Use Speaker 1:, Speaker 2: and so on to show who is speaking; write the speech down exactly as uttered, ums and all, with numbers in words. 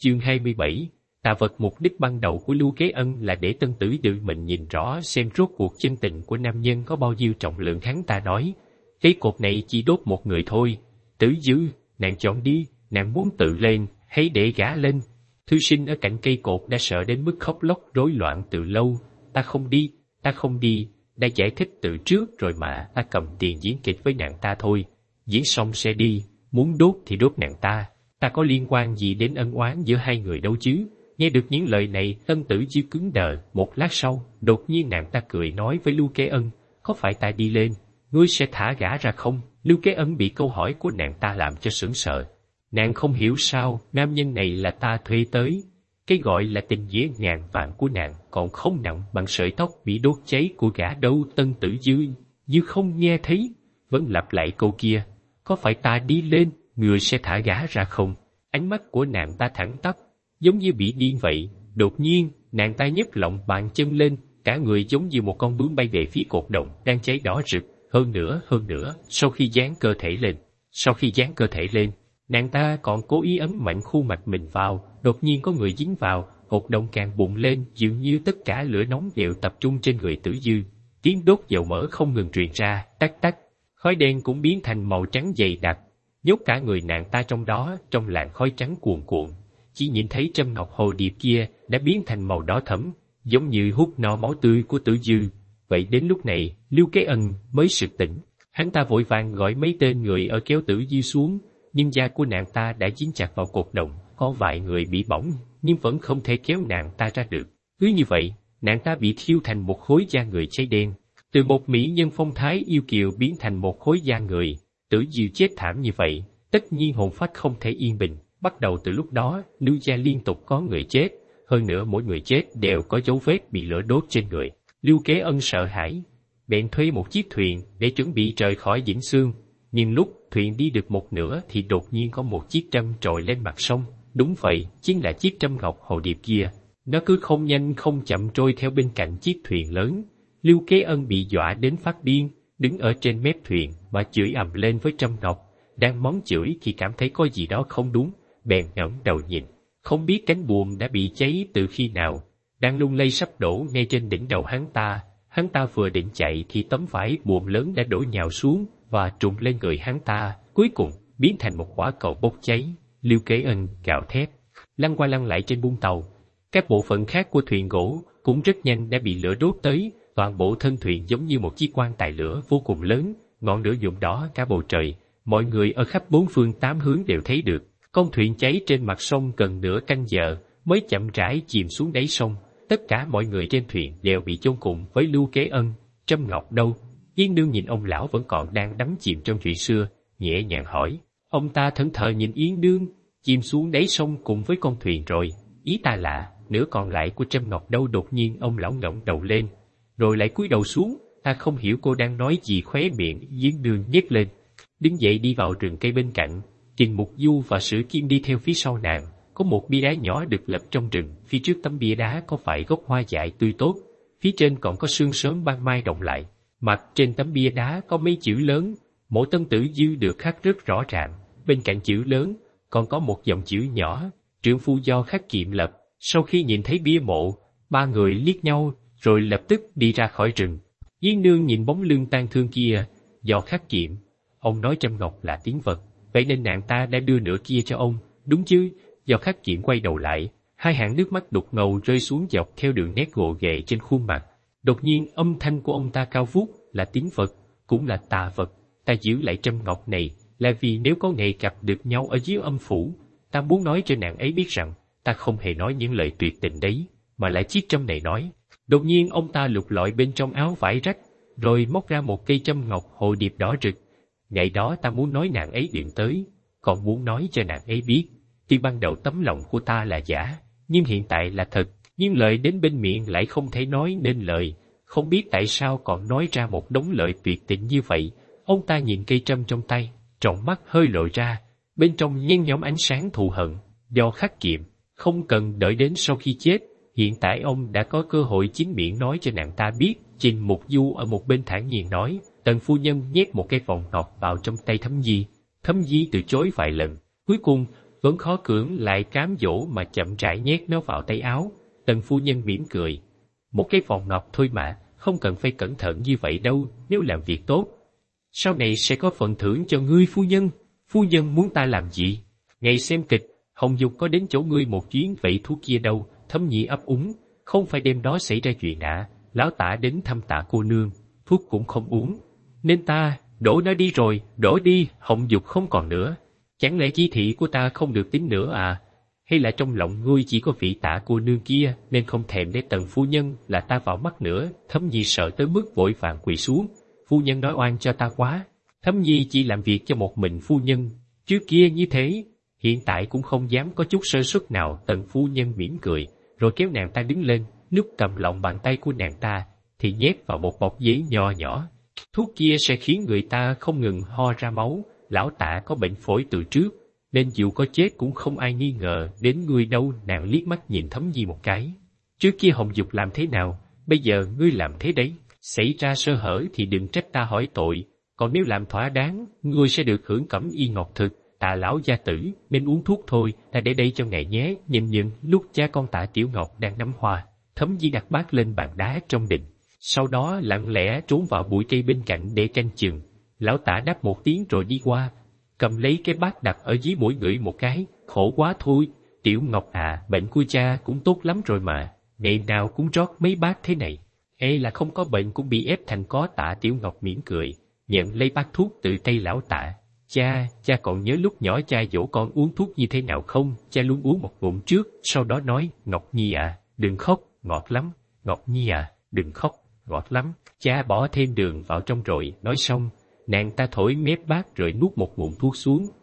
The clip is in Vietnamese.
Speaker 1: Chương hai mươi bảy, tà vật. Mục đích ban đầu của Lưu Kế Ân là để Tân Tử tự mình nhìn rõ xem rốt cuộc chân tình của nam nhân có bao nhiêu trọng lượng. Hắn ta nói, cái cột này chỉ đốt một người thôi. Tử Dư, nàng chọn đi, nàng muốn tự lên, hãy để gã lên. Thư sinh ở cạnh cây cột đã sợ đến mức khóc lóc rối loạn từ lâu. Ta không đi, ta không đi, đã giải thích từ trước rồi mà, ta cầm tiền diễn kịch với nàng ta thôi. Diễn xong sẽ đi, muốn đốt thì đốt nàng ta. Ta có liên quan gì đến ân oán giữa hai người đâu chứ? Nghe được những lời này, Tân Tử Dư cứng đờ. Một lát sau, đột nhiên nàng ta cười nói với Lưu Kế Ân, có phải ta đi lên, ngươi sẽ thả gã ra không? Lưu Kế Ân bị câu hỏi của nàng ta làm cho sững sờ. Nàng không hiểu sao, nam nhân này là ta thuê tới. Cái gọi là tình nghĩa ngàn vạn của nàng còn không nặng bằng sợi tóc bị đốt cháy của gã đâu. Tân Tử Dư như không nghe thấy, vẫn lặp lại câu kia, có phải ta đi lên, người sẽ thả gã ra không? Ánh mắt của nàng ta thẳng tắp, giống như bị điên vậy. Đột nhiên, nàng ta nhấc lọng bàn chân lên, cả người giống như một con bướm bay về phía cột đồng đang cháy đỏ rực. Hơn nữa, hơn nữa, sau khi dán cơ thể lên, sau khi dán cơ thể lên, nàng ta còn cố ý ấn mạnh khuôn mặt mình vào. Đột nhiên có người dính vào, cột đồng càng bùng lên, dường như tất cả lửa nóng đều tập trung trên người Tử Dư. Tiếng đốt dầu mỡ không ngừng truyền ra, tắc tắc. Khói đen cũng biến thành màu trắng dày đặc, nhốt cả người nàng ta trong đó, trong làn khói trắng cuồn cuộn. Chỉ nhìn thấy trâm ngọc hồ điệp kia đã biến thành màu đỏ thẫm, giống như hút no máu tươi của Tử Dư. Vậy đến lúc này, Lưu Kế Ân mới sực tỉnh. Hắn ta vội vàng gọi mấy tên người ở kéo Tử Dư xuống, nhưng da của nàng ta đã dính chặt vào cột đồng. Có vài người bị bỏng, nhưng vẫn không thể kéo nàng ta ra được. Cứ như vậy, nàng ta bị thiêu thành một khối da người cháy đen. Từ một mỹ nhân phong thái yêu kiều biến thành một khối da người. Tử Dư chết thảm như vậy, tất nhiên hồn phách không thể yên bình. Bắt đầu từ lúc đó, Lưu gia liên tục có người chết, hơn nữa mỗi người chết đều có dấu vết bị lửa đốt trên người. Lưu Kế Ân sợ hãi, bèn thuê một chiếc thuyền để chuẩn bị rời khỏi Vĩnh Xương. Nhưng lúc thuyền đi được một nửa thì đột nhiên có một chiếc trâm trồi lên mặt sông. Đúng vậy, chính là chiếc trâm ngọc hồ điệp kia. Nó cứ không nhanh không chậm trôi theo bên cạnh chiếc thuyền lớn. Lưu Kế Ân bị dọa đến phát điên, đứng ở trên mép thuyền mà chửi ầm lên với Trâm Ngọc. Đang mắng chửi thì cảm thấy có gì đó không đúng, bèn ngẩng đầu nhìn. Không biết cánh buồm đã bị cháy từ khi nào, đang lung lay sắp đổ ngay trên đỉnh đầu hắn ta. Hắn ta vừa định chạy thì tấm vải buồm lớn đã đổ nhào xuống và trùng lên người hắn ta, cuối cùng biến thành một quả cầu bốc cháy. Lưu Kế Ân gào thét, lăn qua lăn lại trên bung tàu. Các bộ phận khác của thuyền gỗ cũng rất nhanh đã bị lửa đốt tới. Toàn bộ thân thuyền giống như một chiếc quan tài lửa vô cùng lớn, ngọn lửa nhuộm đỏ cả bầu trời. Mọi người ở khắp bốn phương tám hướng đều thấy được. Con thuyền cháy trên mặt sông gần nửa canh giờ mới chậm rãi chìm xuống đáy sông. Tất cả mọi người trên thuyền đều bị chôn cùng với Lưu Kế Ân. Trâm Ngọc đâu? Yên Nương nhìn ông lão vẫn còn đang đắm chìm trong chuyện xưa, nhẹ nhàng hỏi. Ông ta thẫn thờ nhìn Yên Nương, chìm xuống đáy sông cùng với con thuyền rồi. Ý ta là, nửa còn lại của Trâm Ngọc đâu? Đột nhiên ông lão ngẩng đầu lên, rồi lại cúi đầu xuống. Ta không hiểu cô đang nói gì. Khóe miệng Yên Nương nhếch lên, đứng dậy đi vào rừng cây bên cạnh. Trình Mục Du và Sử Kim đi theo phía sau nàng. Có một bia đá nhỏ được lập trong rừng, phía trước tấm bia đá có vài gốc hoa dại tươi tốt, phía trên còn có sương sớm ban mai động lại. Mặt trên tấm bia đá có mấy chữ lớn, mộ Tân Tử Dư được khắc rất rõ ràng. Bên cạnh chữ lớn còn có một dòng chữ nhỏ, trượng phu do Khắc Kiệm lập. Sau khi nhìn thấy bia mộ, ba người liếc nhau rồi lập tức đi ra khỏi rừng. Yên Nương nhìn bóng lưng tang thương kia, do Khắc Kiệm. Ông nói Trâm Ngọc là tiếng vật, vậy nên nàng ta đã đưa nửa kia cho ông, đúng chứ? Do Khắc Kiệm quay đầu lại, hai hàng nước mắt đục ngầu rơi xuống dọc theo đường nét gồ ghề trên khuôn mặt. Đột nhiên âm thanh của ông ta cao vút, là tiếng vật, cũng là tà vật. Ta giữ lại Trâm Ngọc này là vì nếu có ngày gặp được nhau ở dưới âm phủ, ta muốn nói cho nàng ấy biết rằng ta không hề nói những lời tuyệt tình đấy, mà lại chiếc trâm này nói. Đột nhiên ông ta lục lọi bên trong áo vải rách, rồi móc ra một cây trâm ngọc hồ điệp đỏ rực. Ngày đó ta muốn nói nàng ấy điện tới, còn muốn nói cho nàng ấy biết, tuy ban đầu tấm lòng của ta là giả, nhưng hiện tại là thật. Nhưng lời đến bên miệng lại không thể nói nên lời, không biết tại sao còn nói ra một đống lời tuyệt tình như vậy. Ông ta nhìn cây trâm trong tay, tròng mắt hơi lộ ra, bên trong nhen nhóm ánh sáng thù hận. Do Khắc Kiệm, không cần đợi đến sau khi chết, hiện tại ông đã có cơ hội chính miệng nói cho nàng ta biết. Trình Mục Du ở một bên thản nhiên nói, Tần phu nhân nhét một cái vòng ngọc vào trong tay Thấm Di. Thấm Di từ chối vài lần, cuối cùng vẫn khó cưỡng lại cám dỗ mà chậm rãi nhét nó vào tay áo. Tần phu nhân mỉm cười. Một cái vòng ngọc thôi mà, không cần phải cẩn thận như vậy đâu, nếu làm việc tốt. Sau này sẽ có phần thưởng cho ngươi phu nhân. Phu nhân muốn ta làm gì? Ngày xem kịch, Hồng Dục có đến chỗ ngươi một chuyến vậy thuốc kia đâu? Thấm Nhi ấp úng. Không phải đêm đó xảy ra chuyện ạ, lão Tả đến thăm Tạ cô nương, thuốc cũng không uống. Nên ta, đổ nó đi rồi, đổ đi, Hồng Dục không còn nữa. Chẳng lẽ chỉ thị của ta không được tính nữa à? Hay là trong lòng ngươi chỉ có vị Tạ cô nương kia nên không thèm để Tần phu nhân là ta vào mắt nữa? Thấm Nhi sợ tới mức vội vàng quỳ xuống. Phu nhân nói oan cho ta quá. Thấm Nhi chỉ làm việc cho một mình phu nhân. Trước kia như thế, hiện tại cũng không dám có chút sơ suất nào. Tần phu nhân mỉm cười, rồi kéo nàng ta đứng lên, lúc cầm lòng bàn tay của nàng ta, thì nhét vào một bọc giấy nho nhỏ. Thuốc kia sẽ khiến người ta không ngừng ho ra máu. Lão Tạ có bệnh phổi từ trước, nên dù có chết cũng không ai nghi ngờ đến ngươi đâu. Nàng liếc mắt nhìn Thấm Nhi một cái. Trước kia Hồng Dục làm thế nào, bây giờ ngươi làm thế đấy. Xảy ra sơ hở thì đừng trách ta hỏi tội, còn nếu làm thỏa đáng, ngươi sẽ được hưởng cẩm y ngọc thực. Tạ lão gia tử, nên uống thuốc thôi, ta để đây cho ngài nhé. Nhìn nhận lúc cha con Tạ Tiểu Ngọc đang nắm hoa, Thấm Nhi đặt bát lên bàn đá trong đình, sau đó lặng lẽ trốn vào bụi cây bên cạnh để canh chừng. Lão Tả đáp một tiếng rồi đi qua, cầm lấy cái bát đặt ở dưới mũi ngửi một cái. Khổ quá thôi, Tiểu Ngọc à, bệnh của cha cũng tốt lắm rồi mà, ngày nào cũng rót mấy bát thế này. Hay là không có bệnh cũng bị ép thành có? Tạ Tiểu Ngọc mỉm cười, nhận lấy bát thuốc từ tay lão Tạ. Cha, cha còn nhớ lúc nhỏ cha dỗ con uống thuốc như thế nào không? Cha luôn uống một ngụm trước, sau đó nói, Ngọc Nhi à, đừng khóc, ngọt lắm. Ngọc Nhi à, đừng khóc, ngọt lắm. Cha bỏ thêm đường vào trong rồi, nói xong, nàng ta thổi mép bát rồi nuốt một ngụm thuốc xuống.